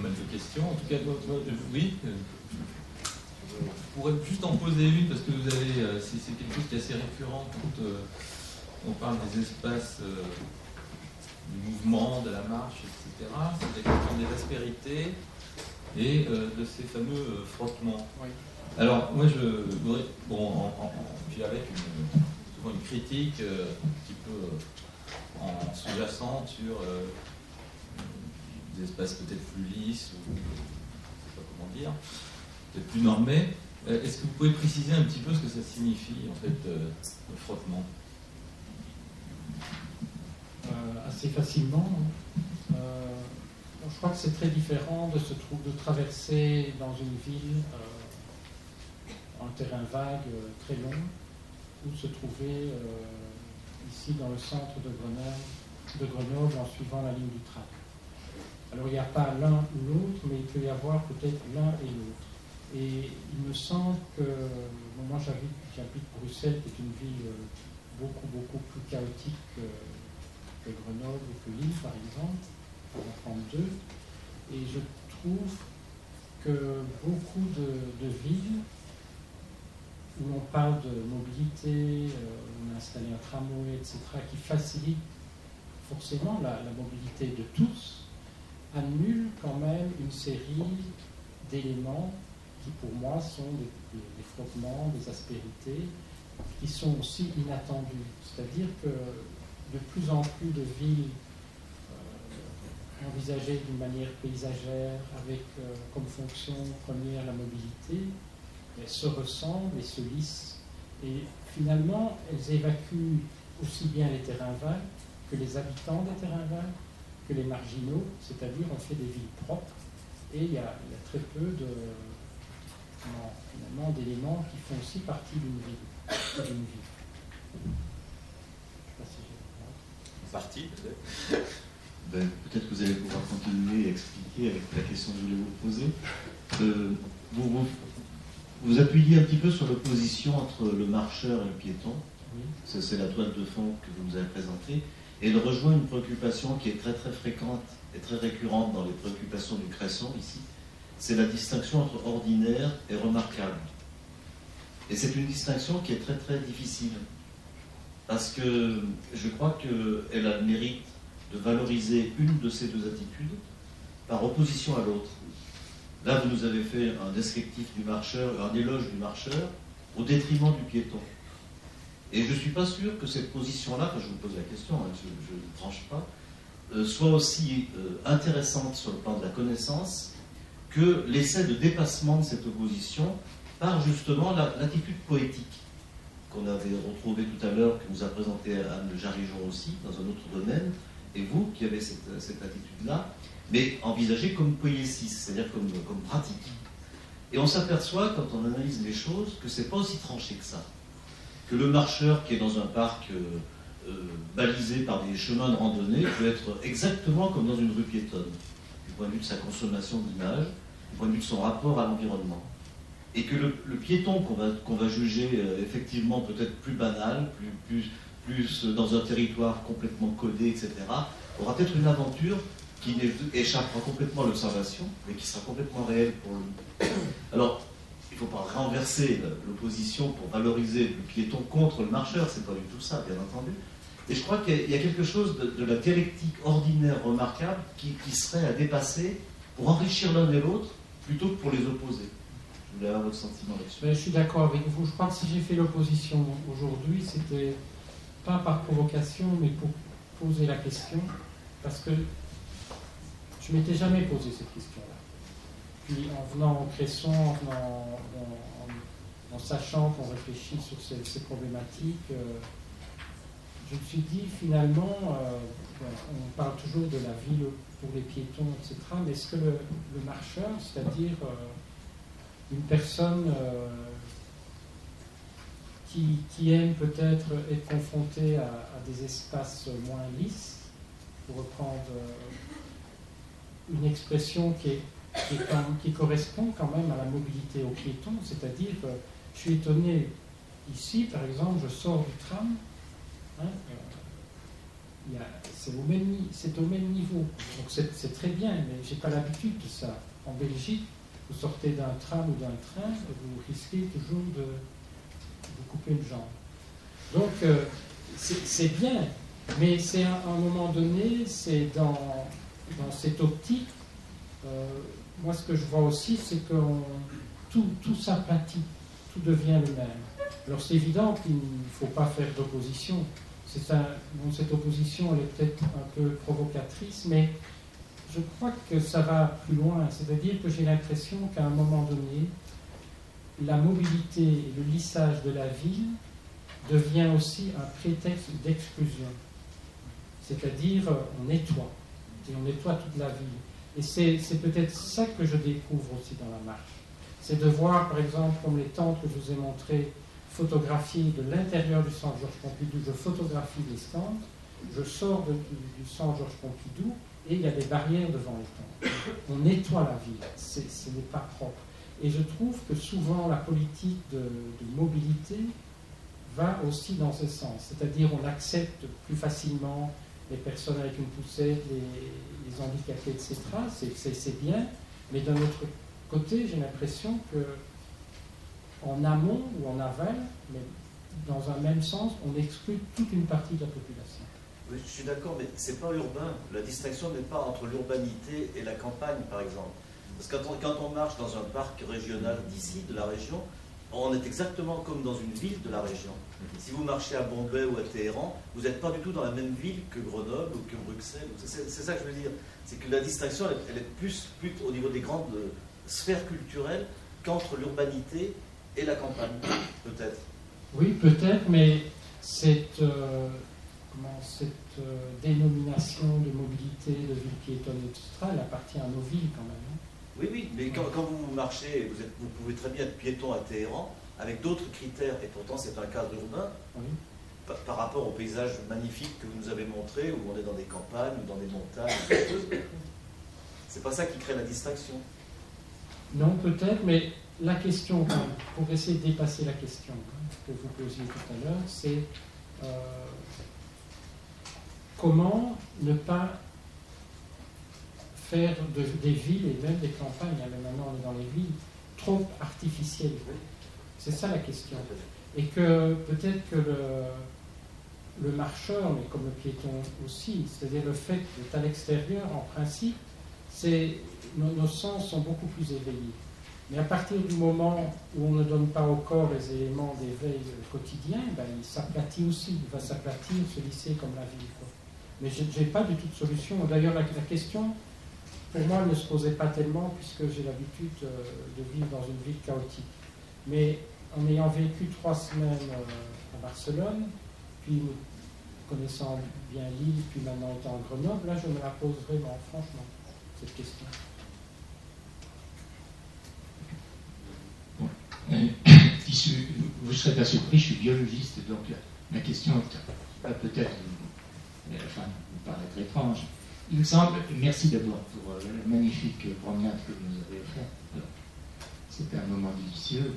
mal de questions. En tout cas, oui. Je pourrais juste en poser une, parce que vous avez, c'est quelque chose qui est assez récurrent quand on parle des espaces du mouvement, de la marche, etc. C'est la question des aspérités et de ces fameux frottements. Oui. Alors, moi, je voudrais, puis avec souvent une critique un petit peu en sous-jacente sur des espaces peut-être plus lisses, ou je ne sais pas comment dire, peut-être plus normés. Est-ce que vous pouvez préciser un petit peu ce que ça signifie, en fait, le frottement? Assez facilement. Je crois que c'est très différent de traverser dans une ville un terrain vague très long, ou de se trouver ici dans le centre de Grenoble en suivant la ligne du tram. Alors il n'y a pas l'un ou l'autre, mais il peut y avoir peut-être l'un et l'autre. Et il me semble que, moi j'habite Bruxelles, qui est une ville beaucoup plus chaotique que Grenoble ou que Lille par exemple, pour en prendre deux. Et je trouve que beaucoup de villes où l'on parle de mobilité, on a installé un tramway, etc., qui facilite forcément la mobilité de tous, annule quand même une série d'éléments qui pour moi sont des frottements, des aspérités, qui sont aussi inattendus. C'est-à-dire que de plus en plus de villes envisagées d'une manière paysagère, avec comme fonction première la mobilité, elles se ressemblent et se lissent. Et finalement, elles évacuent aussi bien les terrains vagues que les habitants des terrains vagues, que les marginaux, c'est-à-dire on fait des villes propres, et il y a très peu finalement d'éléments qui font aussi partie d'une ville. Je ne sais pas si j'ai Partie, peut-être. Peut-être que vous allez pouvoir continuer à expliquer avec la question que je voulais vous poser. Vous appuyez un petit peu sur l'opposition entre le marcheur et le piéton. Oui. C'est la toile de fond que vous nous avez présentée. Et elle rejoint une préoccupation qui est très très fréquente et très récurrente dans les préoccupations du Cresson ici. C'est la distinction entre ordinaire et remarquable. Et c'est une distinction qui est très très difficile. Parce que je crois qu'elle a le mérite de valoriser une de ces deux attitudes par opposition à l'autre. Là, vous nous avez fait un descriptif du marcheur, un éloge du marcheur, au détriment du piéton. Et je ne suis pas sûr que cette position-là, je vous pose la question, hein, je ne tranche pas, soit aussi intéressante sur le plan de la connaissance que l'essai de dépassement de cette opposition par justement l'attitude poétique qu'on avait retrouvée tout à l'heure, que nous a présenté Anne Jarrigeon aussi, dans un autre domaine, et vous qui avez cette attitude-là, mais envisagée comme poésis, c'est-à-dire comme pratique. Et on s'aperçoit, quand on analyse les choses, que c'est pas aussi tranché que ça. Que le marcheur qui est dans un parc balisé par des chemins de randonnée peut être exactement comme dans une rue piétonne, du point de vue de sa consommation d'image, du point de vue de son rapport à l'environnement. Et que le piéton qu'on va juger effectivement peut-être plus banal, plus dans un territoire complètement codé, etc., aura peut-être une aventure qui échappera complètement à l'observation, mais qui sera complètement réelle pour lui. Alors, il ne faut pas renverser l'opposition pour valoriser le piéton contre le marcheur, c'est pas du tout ça, bien entendu. Et je crois qu'il y a quelque chose de la dialectique ordinaire remarquable qui serait à dépasser pour enrichir l'un et l'autre, plutôt que pour les opposer. Je voulais avoir votre sentiment là-dessus. Je suis d'accord avec vous. Je crois que si j'ai fait l'opposition aujourd'hui, c'était pas par provocation, mais pour poser la question, parce que je ne m'étais jamais posé cette question-là. Puis en venant au Cresson, en sachant qu'on réfléchit sur ces problématiques, je me suis dit finalement, on parle toujours de la ville pour les piétons, etc., mais est-ce que le marcheur, c'est-à-dire une personne qui aime peut-être être confrontée à des espaces moins lisses, pour reprendre une expression qui correspond quand même à la mobilité aux piétons, c'est-à-dire, je suis étonné, ici par exemple, je sors du tram, c'est au même niveau. Donc c'est très bien, mais je n'ai pas l'habitude de ça. En Belgique, vous sortez d'un tram ou d'un train, vous risquez toujours de vous couper une jambe. Donc c'est bien, mais c'est à un moment donné, c'est dans cette optique. Moi, ce que je vois aussi, c'est que tout s'aplatit, tout devient le même. Alors c'est évident qu'il ne faut pas faire d'opposition. Cette opposition, elle est peut-être un peu provocatrice, mais je crois que ça va plus loin. C'est-à-dire que j'ai l'impression qu'à un moment donné, la mobilité et le lissage de la ville devient aussi un prétexte d'exclusion. C'est-à-dire, on nettoie, et on nettoie toute la ville. Et c'est peut-être ça que je découvre aussi dans la marche. C'est de voir, par exemple, comme les tentes que je vous ai montrées, photographier de l'intérieur du centre Georges Pompidou, je photographie les stands, je sors du centre Georges Pompidou, et il y a des barrières devant les tentes. On nettoie la ville, ce n'est pas propre. Et je trouve que souvent la politique de mobilité va aussi dans ce sens. C'est-à-dire on accepte plus facilement les personnes avec une poussette, les handicapés, etc. C'est bien, mais d'un autre côté, j'ai l'impression que en amont ou en aval, mais dans un même sens, on exclut toute une partie de la population. Oui, je suis d'accord, mais c'est pas urbain. La distinction n'est pas entre l'urbanité et la campagne, par exemple. Parce que quand on marche dans un parc régional d'ici, de la région, on est exactement comme dans une ville de la région. Si vous marchez à Bombay ou à Téhéran, vous n'êtes pas du tout dans la même ville que Grenoble ou que Bruxelles. C'est ça que je veux dire. C'est que la distinction, elle est plus au niveau des grandes sphères culturelles qu'entre l'urbanité et la campagne, peut-être. Oui, peut-être, mais cette dénomination de mobilité, de ville piétonne, etc., elle appartient à nos villes quand même. Oui, mais quand vous marchez, vous pouvez très bien être piéton à Téhéran, avec d'autres critères, et pourtant c'est un cadre urbain, par rapport au paysage magnifique que vous nous avez montré, où on est dans des campagnes, ou dans des montagnes. C'est pas ça qui crée la distinction. Non, peut-être, mais la question, pour essayer de dépasser la question que vous posiez tout à l'heure, c'est comment ne pas faire des villes et même des campagnes, mais maintenant on est dans les villes, trop artificielles. C'est ça la question. Et que peut-être que le marcheur, mais comme le piéton aussi, c'est-à-dire le fait d'être à l'extérieur, en principe, nos sens sont beaucoup plus éveillés. Mais à partir du moment où on ne donne pas au corps les éléments d'éveil quotidien, il s'aplatit aussi, il va s'aplatir, se lisser comme la ville. Mais je n'ai pas du tout de solution. D'ailleurs, la question, pour moi, elle ne se posait pas tellement, puisque j'ai l'habitude de vivre dans une ville chaotique. Mais en ayant vécu 3 semaines à Barcelone, puis connaissant bien Lille, puis maintenant étant à Grenoble, là, je me la pose vraiment, franchement, cette question. Vous ne serez pas surpris, je suis biologiste, donc la question va peut-être vous paraître étrange. Il me semble, merci d'abord pour la magnifique promenade que vous nous avez offerte. C'était un moment délicieux.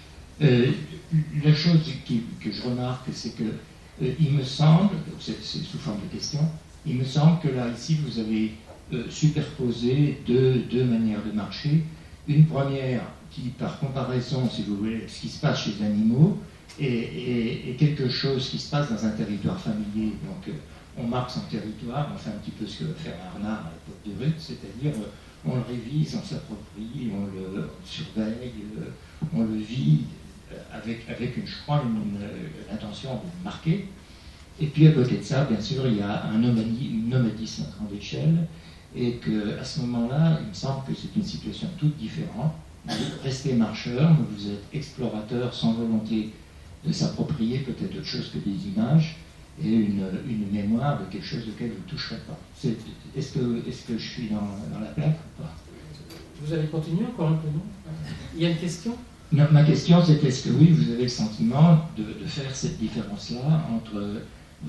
La chose que je remarque, c'est que il me semble, c'est sous forme de question, il me semble que là, ici, vous avez superposé deux manières de marcher. Une première qui, par comparaison, si vous voulez, ce qui se passe chez les animaux, est quelque chose qui se passe dans un territoire familier. Donc, on marque son territoire, on fait un petit peu ce que va faire un renard à l'époque de Ruth, c'est-à-dire on le révise, on s'approprie, on le surveille, on le vit avec je crois, l'intention de le marquer. Et puis à côté de ça, bien sûr, il y a un nomadisme à grande échelle, et qu'à ce moment-là, il me semble que c'est une situation toute différente. Vous restez marcheur, mais vous êtes explorateur sans volonté de s'approprier peut-être autre chose que des images, et une mémoire de quelque chose auquel vous ne toucherez pas. Est-ce que je suis dans la plaque ou pas? Vous allez continuer encore un peu, non? Il y a une question? Non, ma question, c'est est-ce que oui, vous avez le sentiment de faire cette différence-là entre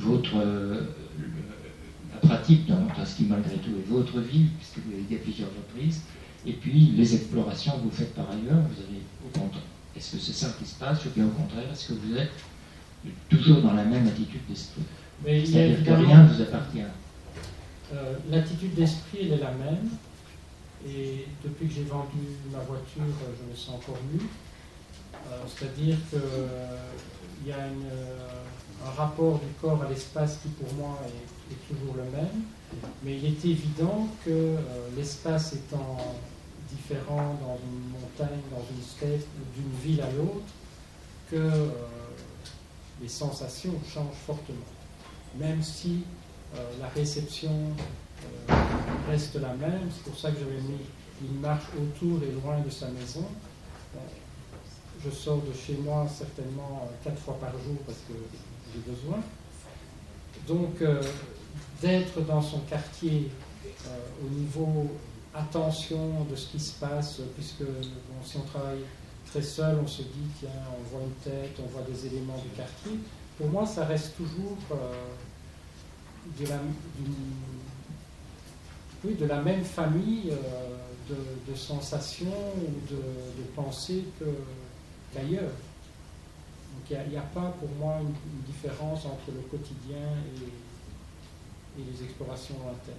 la pratique dans ce qui malgré tout est votre vie, puisque vous l'avez dit à plusieurs reprises, et puis les explorations que vous faites par ailleurs, vous avez au contraire. Est-ce que c'est ça qui se passe, ou bien au contraire, est-ce que vous êtes toujours dans la même attitude d'esprit? Mais il y a C'est-à-dire que évidemment... rien ne vous appartient. L'attitude d'esprit, elle est la même. Et depuis que j'ai vendu ma voiture, je me sens encore mieux. C'est-à-dire qu'il y a un rapport du corps à l'espace qui, pour moi, est toujours le même. Mais il est évident que l'espace étant différent dans une montagne, dans une steppe, d'une ville à l'autre, que les sensations changent fortement. Même si la réception reste la même, c'est pour ça que j'avais mis une marche autour et loin de sa maison. Je sors de chez moi certainement 4 fois par jour parce que j'ai besoin. Donc, d'être dans son quartier au niveau attention de ce qui se passe, puisque bon, si on travaille très seul, on se dit, tiens, on voit une tête, on voit des éléments du quartier. Pour moi, ça reste toujours de la même famille de sensations ou de pensées qu'ailleurs. Donc il n'y a pas pour moi une différence entre le quotidien et les explorations lointaines.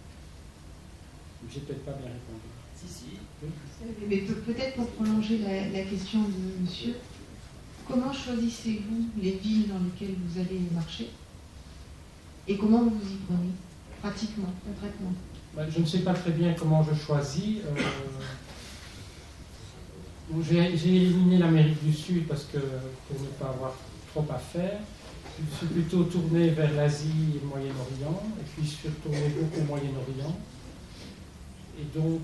J'ai peut-être pas bien répondu. Si. Oui. Mais peut-être pour prolonger la question de monsieur, comment choisissez-vous les villes dans lesquelles vous allez marcher et comment vous y prenez, pratiquement, concrètement? Je ne sais pas très bien comment je choisis. J'ai éliminé l'Amérique du Sud parce que pour ne pas avoir trop à faire. Je suis plutôt tourné vers l'Asie et le Moyen-Orient, et puis je suis retourné beaucoup au Moyen-Orient. Et donc,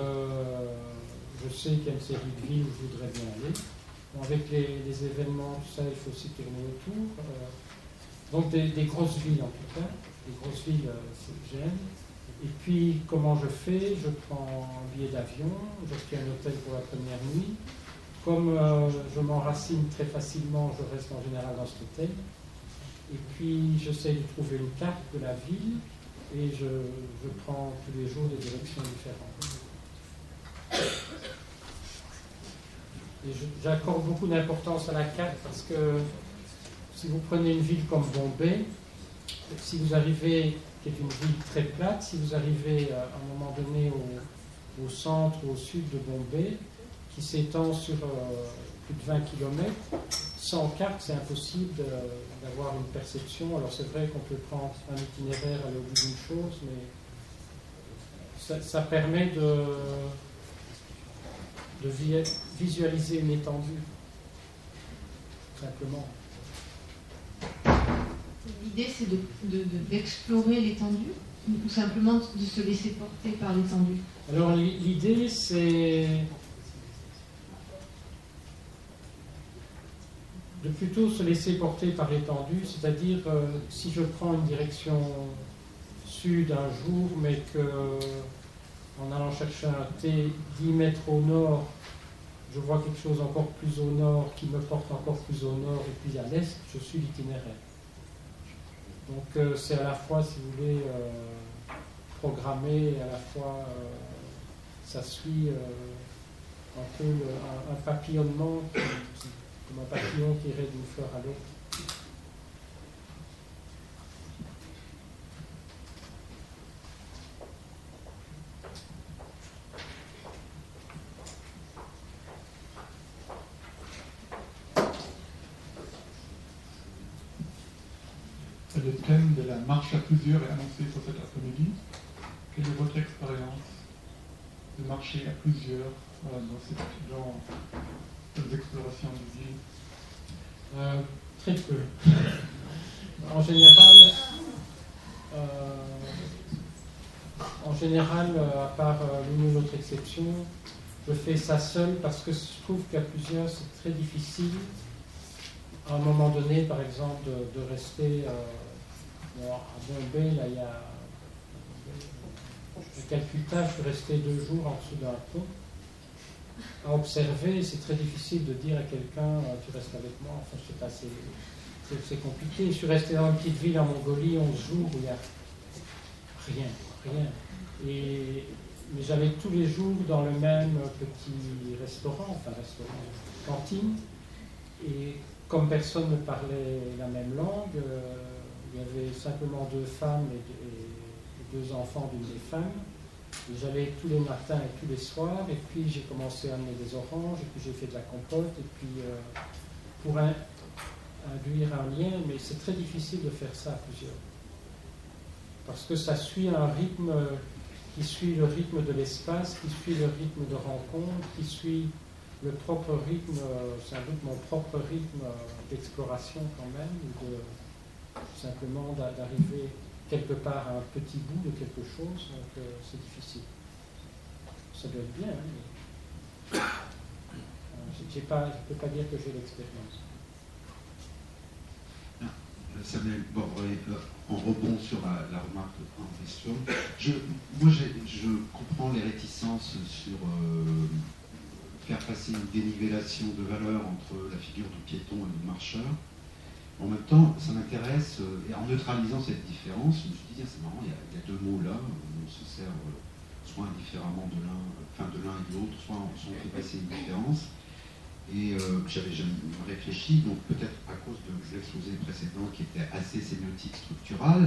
je sais qu'il y a une série de villes où je voudrais bien aller. Bon, avec les événements, tout ça, il faut aussi tourner autour. Donc, des grosses villes en tout cas. Des grosses villes, j'aime. Et puis, comment je fais? Je prends un billet d'avion, j'obtiens un hôtel pour la première nuit. Comme je m'enracine très facilement, je reste en général dans cet hôtel. Et puis, j'essaie de trouver une carte de la ville et je prends tous les jours des directions différentes. Et j'accorde beaucoup d'importance à la carte parce que si vous prenez une ville comme Bombay, si vous arrivez, qui est une ville très plate, si vous arrivez à un moment donné au centre ou au sud de Bombay, qui s'étend sur plus de 20 km, sans carte, c'est impossible d'avoir une perception. Alors c'est vrai qu'on peut prendre un itinéraire, aller au bout d'une chose, mais ça permet de visualiser une étendue, simplement. L'idée, c'est d'explorer l'étendue ou simplement de se laisser porter par l'étendue? Alors l'idée, c'est de plutôt se laisser porter par l'étendue, c'est-à-dire si je prends une direction sud un jour, mais que en allant chercher un thé 10 mètres au nord, je vois quelque chose encore plus au nord qui me porte encore plus au nord et puis à l'est, je suis l'itinéraire. Donc c'est à la fois, si vous voulez, programmé et à la fois ça suit un peu un papillonnement comme un papillon qui irait d'une fleur à l'autre. Le thème de la marche à plusieurs est annoncé pour cet après-midi. Quelle est votre expérience de marcher à plusieurs dans ces genre d'exploration des villes? Très peu. En général, à part l'une ou l'autre exception, je fais ça seul parce que je trouve qu'à plusieurs, c'est très difficile. À un moment donné, par exemple, de rester à Bombay, là, il y a Calcutta, je suis resté 2 jours en dessous d'un pont à observer. C'est très difficile de dire à quelqu'un tu restes avec moi. Enfin, je sais pas, c'est compliqué. Je suis resté dans une petite ville en Mongolie 11 jours où il n'y a rien. Mais j'allais tous les jours dans le même petit restaurant, cantine, et comme personne ne parlait la même langue, il y avait simplement 2 femmes et 2 enfants d'une des femmes. J'allais tous les matins et tous les soirs, et puis j'ai commencé à amener des oranges, et puis j'ai fait de la compote, et puis pour induire un lien, mais c'est très difficile de faire ça à plusieurs. Parce que ça suit un rythme qui suit le rythme de l'espace, qui suit le rythme de rencontre, qui suit le propre rythme, c'est un doute mon propre rythme d'exploration quand même, ou de simplement d'arriver quelque part à un petit bout de quelque chose, donc c'est difficile. Ça doit être bien, hein, mais je ne peux pas dire que j'ai l'expérience. Samuel Borbret, en rebond sur la remarque en question, je comprends les réticences sur faire passer une dénivellation de valeur entre la figure du piéton et du marcheur. En même temps, ça m'intéresse, et en neutralisant cette différence, je me suis dit, c'est marrant, il y a 2 mots là, on se sert soit indifféremment de l'un et de l'autre, soit on fait passer une différence. Et j'avais jamais réfléchi, donc peut-être à cause de l'exposé précédent qui était assez sémiotique structural,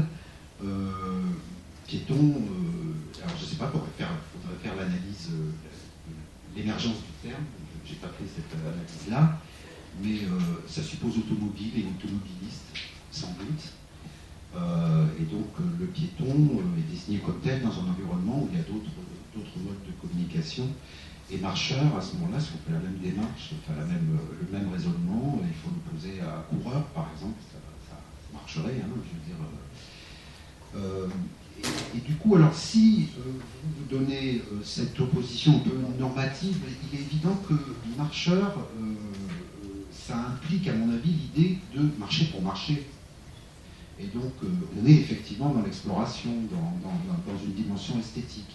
piéton, alors je ne sais pas, faudrait faire l'analyse, l'émergence du terme, je n'ai pas fait cette analyse-là, mais ça suppose automobile et automobiliste, sans doute. Et donc le piéton est désigné comme tel dans un environnement où il y a d'autres modes de communication. Et marcheur, à ce moment-là, si on fait la même démarche, enfin le même raisonnement, il faut l'opposer à coureur, par exemple, ça marcherait, hein, je veux dire. Et du coup, alors si vous donnez cette opposition un peu normative, il est évident que marcheur, ça implique, à mon avis, l'idée de marcher pour marcher. Et donc, on est effectivement dans l'exploration, dans une dimension esthétique.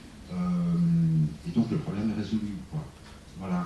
Et donc le problème est résolu, quoi. Voilà.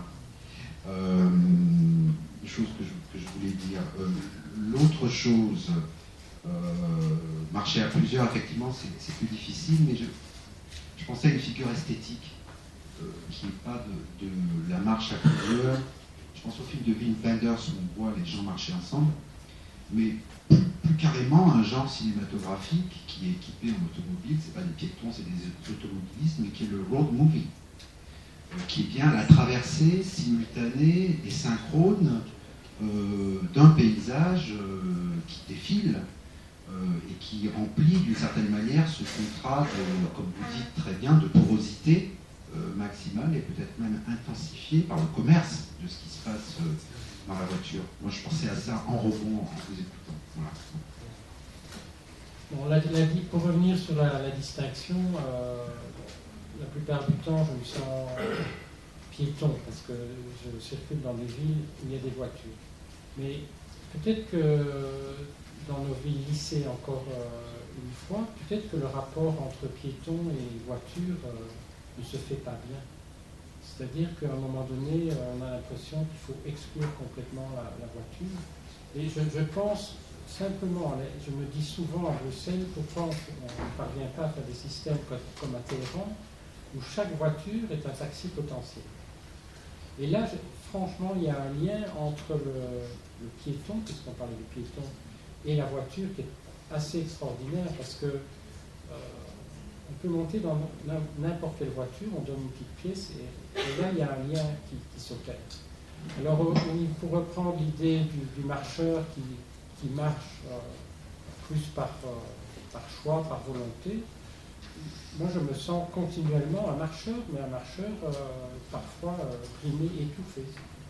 Une chose que je voulais dire. L'autre chose, marcher à plusieurs, effectivement, c'est plus difficile, mais je pensais à une figure esthétique qui n'est pas de la marche à plusieurs. Je pense au film de Wim Wenders où on voit les gens marcher ensemble, mais plus carrément un genre cinématographique qui est équipé en automobile, c'est pas des piétons, c'est des automobilistes, mais qui est le road movie, qui est bien la traversée simultanée et synchrone d'un paysage qui défile et qui remplit d'une certaine manière ce contrat, comme vous dites très bien, de porosité maximale et peut-être même intensifié par le commerce de ce qui se passe dans la voiture. Moi, je pensais à ça en rebond en vous écoutant. Voilà. Bon, pour revenir sur la distinction, la plupart du temps, je me sens piéton parce que je circule dans des villes où il y a des voitures. Mais peut-être que dans nos villes lycées, encore une fois, peut-être que le rapport entre piéton et voiture ne se fait pas bien. C'est-à-dire qu'à un moment donné, on a l'impression qu'il faut exclure complètement la voiture. Et je pense simplement, je me dis souvent à Bruxelles, pourquoi on ne parvient pas à faire des systèmes comme à Téhéran, où chaque voiture est un taxi potentiel. Et là, franchement, il y a un lien entre le piéton, puisqu'on parlait du piéton, et la voiture qui est assez extraordinaire, parce que on peut monter dans n'importe quelle voiture, on donne une petite pièce, et là, il y a un lien qui s'opère. Alors, pour reprendre l'idée du marcheur qui marche plus par choix, par volonté, moi, je me sens continuellement un marcheur, mais un marcheur parfois brimé, étouffé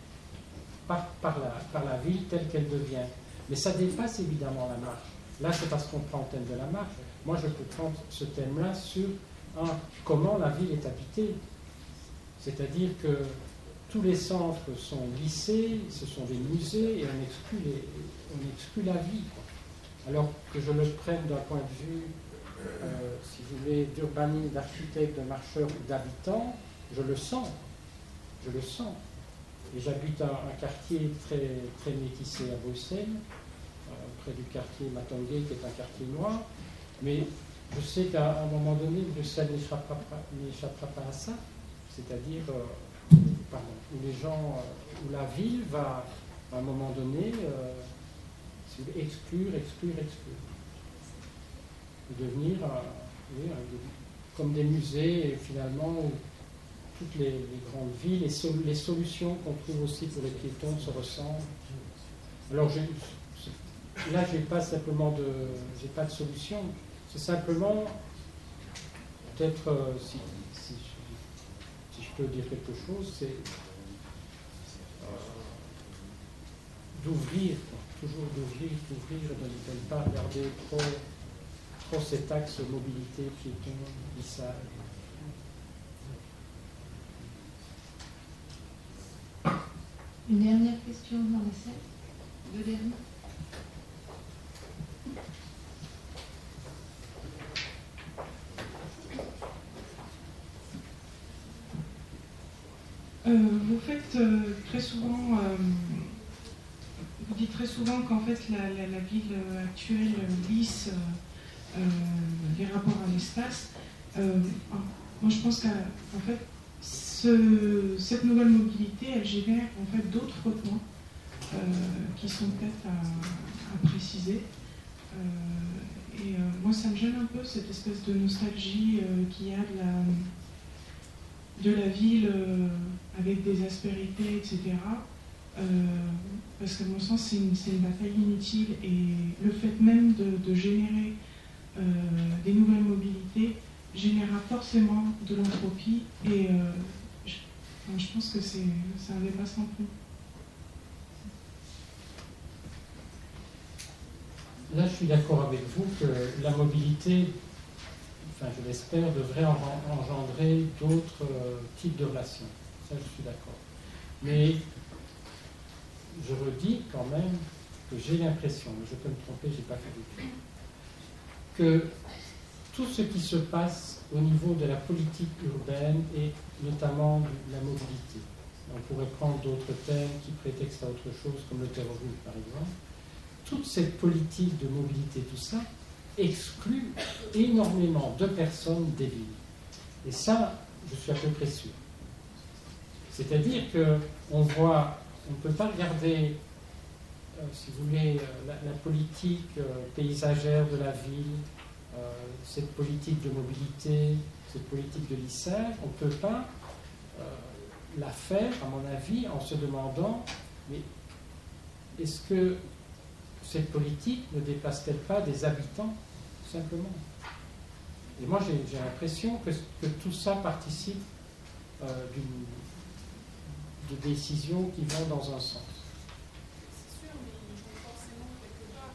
par la ville telle qu'elle devient. Mais ça dépasse évidemment la marche. Là, c'est parce qu'on prend le thème de la marche. Moi, je peux prendre ce thème-là sur comment la ville est habitée. C'est-à-dire que tous les centres sont lissés, ce sont des musées, et on exclut la vie, quoi. Alors que je le prenne d'un point de vue, si vous voulez, d'urbanisme, d'architecte, de marcheur ou d'habitant, je le sens. Je le sens. Et j'habite un quartier très, très métissé à Bruxelles, près du quartier Matongué, qui est un quartier noir. Mais je sais qu'à un moment donné, Bruxelles n'échappera pas à ça. C'est-à-dire, où les gens, où la ville va, à un moment donné, exclure. de devenir comme des musées, et finalement, où toutes les grandes villes, les solutions qu'on trouve aussi pour les piétons se ressemblent. Alors, là, j'ai pas de solution. C'est simplement, peut-être, si je peux dire quelque chose, c'est d'ouvrir, toujours d'ouvrir, et de ne pas regarder trop cet axe mobilité, piéton, lissage. Une dernière question dans la salle. Deux dernières. Vous faites très souvent, vous dites très souvent qu'en fait la ville actuelle lisse les rapports à l'espace. Moi je pense qu'en fait cette nouvelle mobilité elle génère en fait d'autres points qui sont peut-être à préciser. Moi ça me gêne un peu cette espèce de nostalgie qu'il y a de la ville avec des aspérités, etc. Parce qu'à mon sens, c'est une bataille inutile et le fait même de générer des nouvelles mobilités générera forcément de l'entropie et je pense que c'est un débat sans fond. Là, je suis d'accord avec vous que la mobilité, je l'espère, devrait engendrer d'autres types de relations. Ça, je suis d'accord. Mais je redis quand même que j'ai l'impression, mais je peux me tromper, je n'ai pas fait d'études, que tout ce qui se passe au niveau de la politique urbaine et notamment de la mobilité, on pourrait prendre d'autres thèmes qui prétextent à autre chose, comme le terrorisme par exemple, toute cette politique de mobilité, tout ça, exclut énormément de personnes des villes. Et ça, je suis à peu près sûr. C'est-à-dire qu'on voit, on ne peut pas regarder, si vous voulez, la politique paysagère de la ville, cette politique de mobilité, cette politique de lissage, on ne peut pas la faire, à mon avis, en se demandant, mais est-ce que cette politique ne dépasse-t-elle pas des habitants, tout simplement? Et moi, j'ai l'impression que tout ça participe de décisions qui vont dans un sens. C'est sûr, mais ils vont forcément quelque part.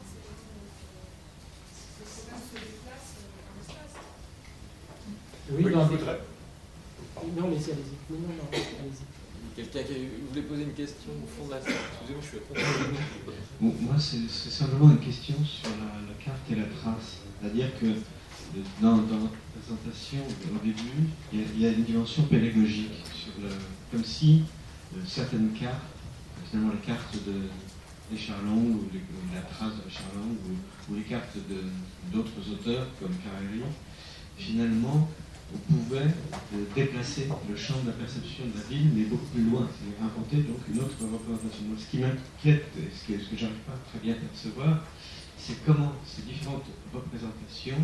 C'est quand même se déplace en espace. Oui, dans des... Non, allez-y. Non, allez-y. Quelqu'un qui voulait poser une question au fond de la salle. Excusez-moi, je suis à Bon, moi, c'est simplement une question sur la carte et la trace. C'est-à-dire que dans la présentation, au début, il y a une dimension pédagogique, comme si certaines cartes, finalement les cartes de Charlon, ou la trace de Charlon, ou les cartes d'autres auteurs comme Carreri, finalement, on pouvait déplacer le champ de la perception de la ville, mais beaucoup plus loin, c'est-à-dire inventer donc une autre représentation. Donc, ce qui m'inquiète, et ce que je n'arrive pas très bien à percevoir, c'est comment ces différentes représentations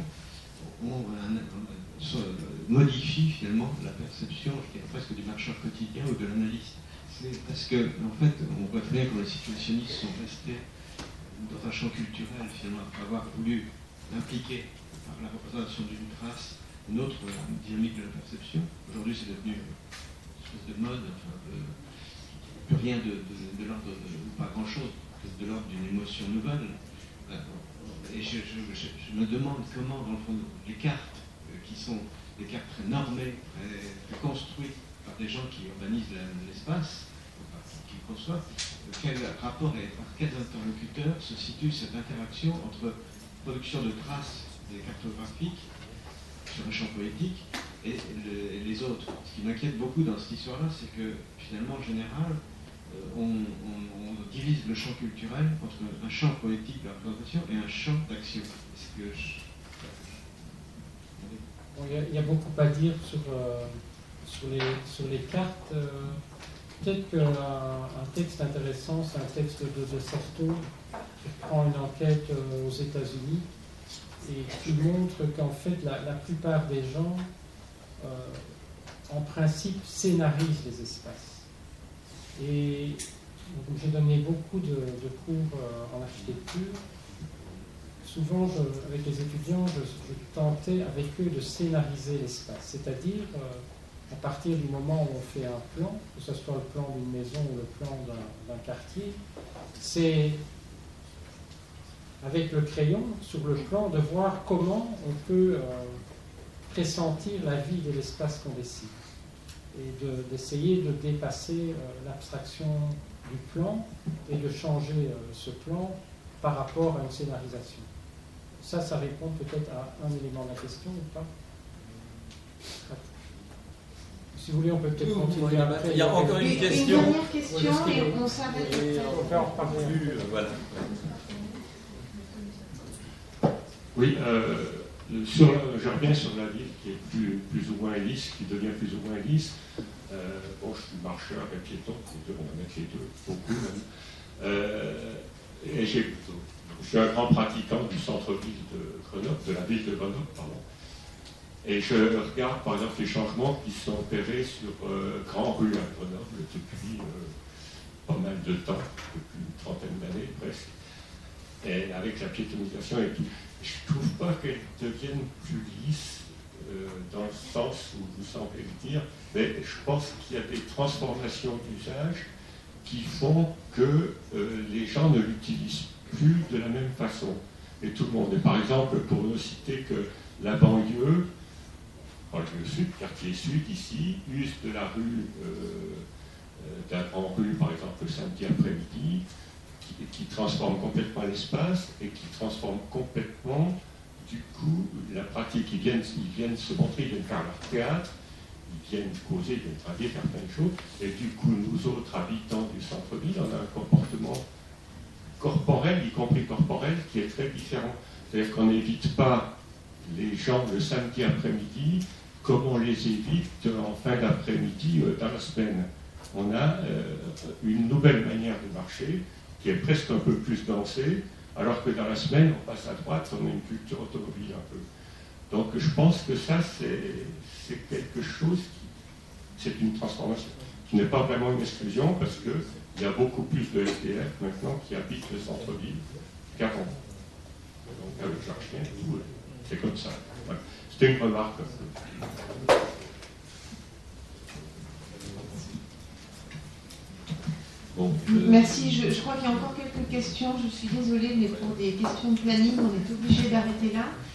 modifient finalement la perception, je dirais presque du marcheur quotidien ou de l'analyste. C'est parce que, en fait, on voit très bien que les situationnistes sont restés dans un champ culturel, finalement, après avoir voulu impliquer par la représentation d'une trace une autre dynamique de la perception. Aujourd'hui, c'est devenu une espèce de mode, plus rien de l'ordre ou pas grand-chose, de l'ordre d'une émotion nouvelle. Et je me demande comment, dans le fond, les cartes, qui sont des cartes très normées, très construites par des gens qui urbanisent l'espace, qui le conçoivent, quel rapport et par quels interlocuteurs se situe cette interaction entre production de traces des cartographiques sur le champ poétique et les autres. Ce qui m'inquiète beaucoup dans cette histoire-là, c'est que finalement, en général, on divise le champ culturel entre un champ poétique de la représentation et un champ d'action. Il y a beaucoup à dire sur les cartes. Peut-être qu'un texte intéressant, c'est un texte de Certeau qui prend une enquête aux États-Unis et qui montre qu'en fait la plupart des gens, en principe, scénarisent les espaces. Et j'ai donné beaucoup de cours en architecture. Souvent, avec les étudiants, je tentais avec eux de scénariser l'espace, c'est-à-dire à partir du moment où on fait un plan, que ce soit le plan d'une maison ou le plan d'un quartier, c'est avec le crayon sur le plan de voir comment on peut pressentir la vie de l'espace qu'on décide et d'essayer de dépasser l'abstraction du plan et de changer ce plan par rapport à une scénarisation. Ça répond peut-être à un élément de la question ou pas? Si vous voulez, on peut peut-être continuer après. Il y a encore une question. Une dernière question et on s'arrête. On peut en reparler. Voilà. Oui, je reviens sur la ville qui est plus ou moins lisse, qui devient plus ou moins lisse. Bon, je suis marcheur et piéton, on va mettre les deux, beaucoup même. Et je suis un grand pratiquant du centre-ville de Grenoble, de la ville de Grenoble, pardon. Et je regarde par exemple les changements qui sont opérés sur Grand Rue à Grenoble depuis pas mal de temps, depuis une trentaine d'années presque, et avec la piétonisation et tout. Je ne trouve pas qu'elles deviennent plus lisses dans le sens où vous semblez le dire, mais je pense qu'il y a des transformations d'usage qui font que les gens ne l'utilisent plus de la même façon. Et tout le monde. Et par exemple, pour ne citer que la banlieue, banlieue sud, quartier sud ici, use de la rue, d'un grand rue par exemple le samedi après-midi, qui transforme complètement l'espace et qui transforme complètement, du coup, la pratique. Ils viennent se montrer, ils viennent faire leur théâtre, ils viennent causer, ils viennent travailler, faire plein de choses. Et du coup, nous autres habitants du centre-ville, on a un comportement corporel, y compris corporel, qui est très différent. C'est-à-dire qu'on n'évite pas les gens le samedi après-midi comme on les évite en fin d'après-midi dans la semaine. On a une nouvelle manière de marcher qui est presque un peu plus dansée, alors que dans la semaine, on passe à droite, on a une culture automobile un peu. Donc je pense que ça, c'est quelque chose c'est une transformation qui n'est pas vraiment une exclusion, parce qu'il y a beaucoup plus de SDF maintenant qui habitent le centre-ville qu'avant. Donc avec leur chien et tout, c'est comme ça. Voilà. C'était une remarque. Bon, Merci, je crois qu'il y a encore quelques questions. Je suis désolée, mais pour des questions de planning, on est obligé d'arrêter là.